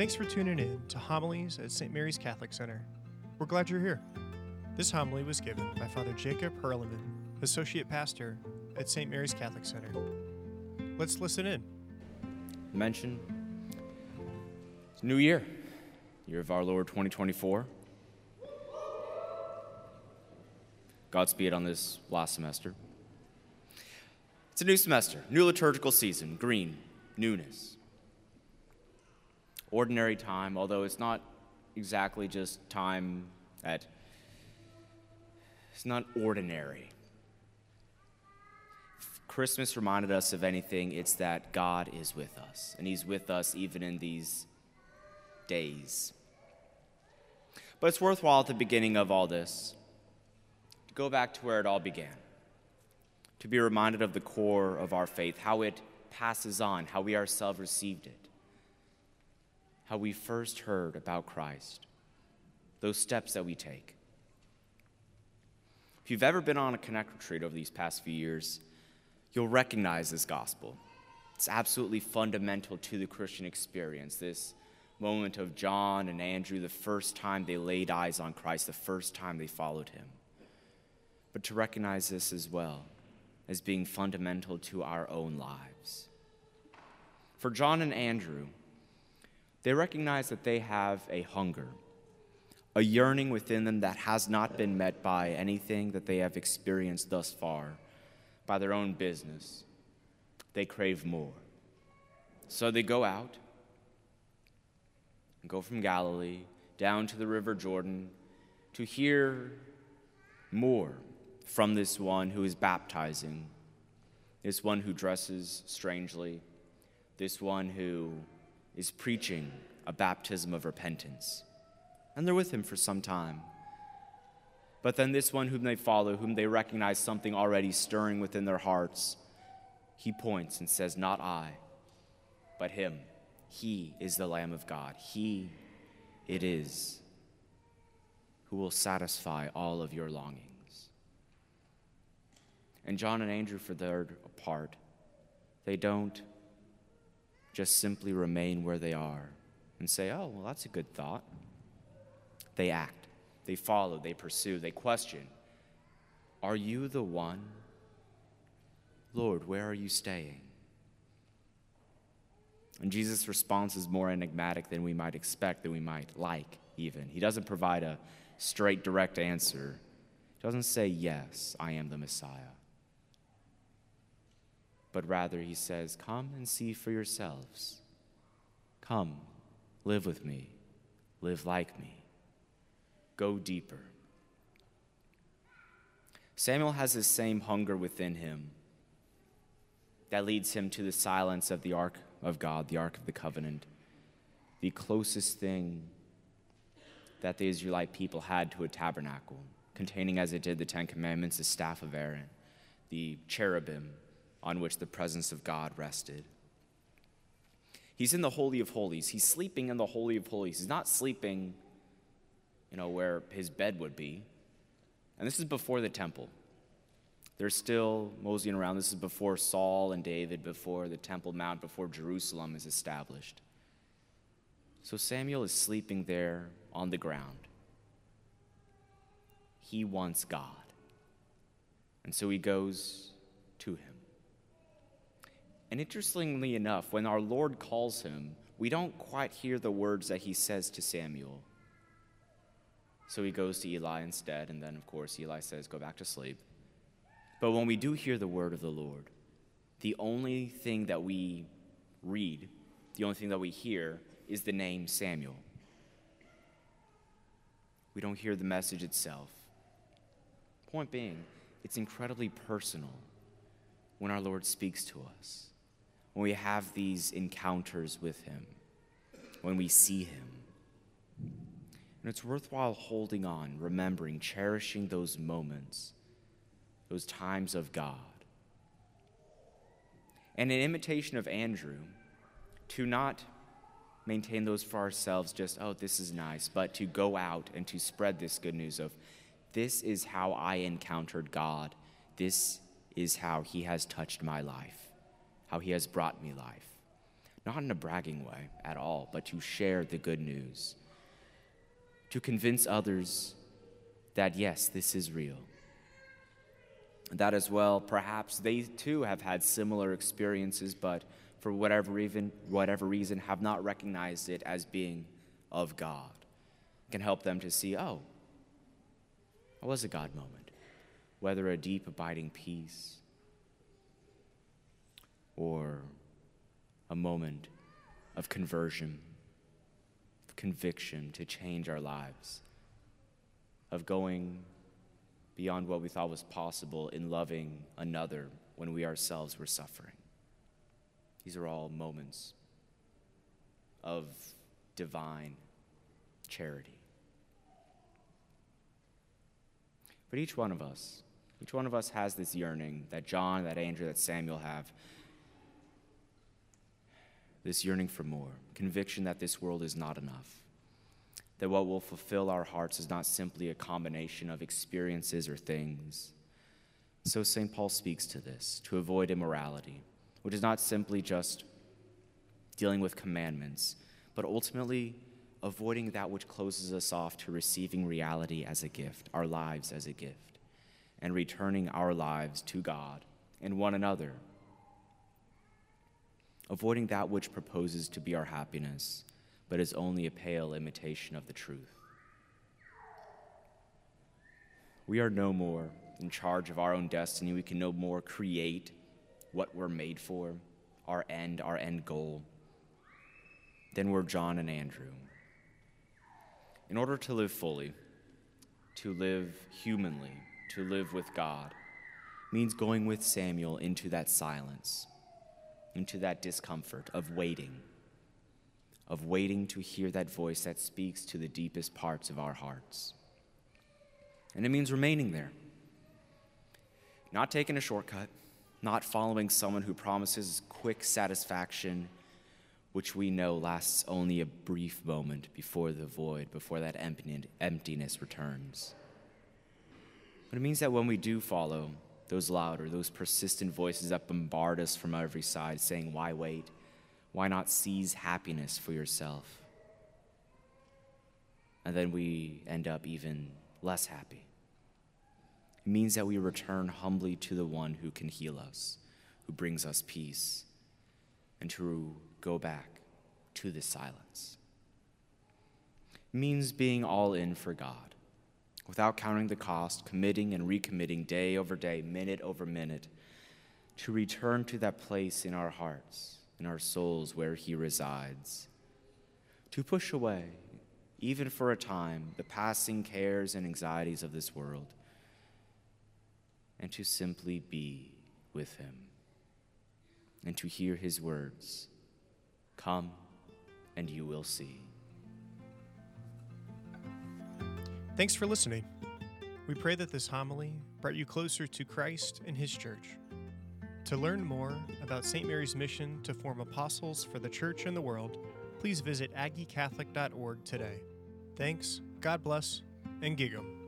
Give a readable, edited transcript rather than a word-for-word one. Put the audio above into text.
Thanks for tuning in to Homilies at St. Mary's Catholic Center. We're glad you're here. This homily was given by Father Jacob Herleman, Associate Pastor at St. Mary's Catholic Center. Let's listen in. Mention New Year of our Lord 2024. Godspeed on this last semester. It's a new semester, new liturgical season, green, newness. Ordinary time, although it's not exactly just time it's not ordinary. If Christmas reminded us of anything, it's that God is with us, and He's with us even in these days. But it's worthwhile at the beginning of all this to go back to where it all began, to be reminded of the core of our faith, how it passes on, how we ourselves received it, how we first heard about Christ, those steps that we take. If you've ever been on a Connect retreat over these past few years, you'll recognize this gospel. It's absolutely fundamental to the Christian experience, this moment of John and Andrew, the first time they laid eyes on Christ, the first time they followed Him. But to recognize this as well as being fundamental to our own lives. For John and Andrew, they recognize that they have a hunger, a yearning within them that has not been met by anything that they have experienced thus far, by their own business. They crave more. So they go out and go from Galilee down to the River Jordan to hear more from this one who is baptizing, this one who dresses strangely, this one who is preaching a baptism of repentance. And they're with him for some time. But then this one whom they follow, whom they recognize something already stirring within their hearts, he points and says, "Not I, but him. He is the Lamb of God. He it is who will satisfy all of your longings." And John and Andrew, for their part, they don't just simply remain where they are and say, "Oh, well, that's a good thought." They act, they follow, they pursue, they question. "Are you the one? Lord, where are you staying?" And Jesus' response is more enigmatic than we might expect, than we might like even. He doesn't provide a straight, direct answer. He doesn't say, "Yes, I am the Messiah." But rather he says, "Come and see for yourselves. Come, live with me, live like me. Go deeper." Samuel has this same hunger within him that leads him to the silence of the Ark of God, the Ark of the Covenant, the closest thing that the Israelite people had to a tabernacle, containing as it did the Ten Commandments, the staff of Aaron, the cherubim on which the presence of God rested. He's in the Holy of Holies. He's sleeping in the Holy of Holies. He's not sleeping, where his bed would be. And this is before the temple. They're still moseying around. This is before Saul and David, before the Temple Mount, before Jerusalem is established. So Samuel is sleeping there on the ground. He wants God. And so he goes to him. And interestingly enough, when our Lord calls him, we don't quite hear the words that he says to Samuel. So he goes to Eli instead, and then, of course, Eli says, "Go back to sleep." But when we do hear the word of the Lord, the only thing that we read, the only thing that we hear, is the name Samuel. We don't hear the message itself. Point being, it's incredibly personal when our Lord speaks to us, when we have these encounters with Him, when we see Him. And it's worthwhile holding on, remembering, cherishing those moments, those times of God. And in imitation of Andrew, to not maintain those for ourselves, just, "Oh, this is nice," but to go out and to spread this good news of, "This is how I encountered God. This is how He has touched my life, how He has brought me life." not in a bragging way at all, but to share the good news, to convince others that, yes, this is real. That as well, perhaps they too have had similar experiences, but for whatever reason have not recognized it as being of God. It can help them to see, oh, it was a God moment, whether a deep abiding peace or a moment of conversion, of conviction to change our lives, of going beyond what we thought was possible in loving another when we ourselves were suffering. These are all moments of divine charity. But each one of us has this yearning that John, that Andrew, that Samuel have. This yearning for more, conviction that this world is not enough, that what will fulfill our hearts is not simply a combination of experiences or things. So St. Paul speaks to this, to avoid immorality, which is not simply just dealing with commandments, but ultimately avoiding that which closes us off to receiving reality as a gift, our lives as a gift, and returning our lives to God and one another. Avoiding that which proposes to be our happiness, but is only a pale imitation of the truth. We are no more in charge of our own destiny. We can no more create what we're made for, our end goal, than were John and Andrew. In order to live fully, to live humanly, to live with God, means going with Samuel into that silence, into that discomfort of waiting to hear that voice that speaks to the deepest parts of our hearts. And it means remaining there, not taking a shortcut, not following someone who promises quick satisfaction, which we know lasts only a brief moment before the void, before that emptiness returns. But it means that when we do follow those louder, those persistent voices that bombard us from every side, saying, why wait? Why not seize happiness for yourself? And then we end up even less happy. It means that we return humbly to the one who can heal us, who brings us peace, and to go back to the silence. It means being all in for God, without counting the cost, committing and recommitting day over day, minute over minute, to return to that place in our hearts, in our souls where he resides, to push away, even for a time, the passing cares and anxieties of this world, and to simply be with him, and to hear his words, "Come, and you will see." Thanks for listening. We pray that this homily brought you closer to Christ and his church. To learn more about St. Mary's mission to form apostles for the church and the world, please visit aggiecatholic.org today. Thanks, God bless, and Gig'em.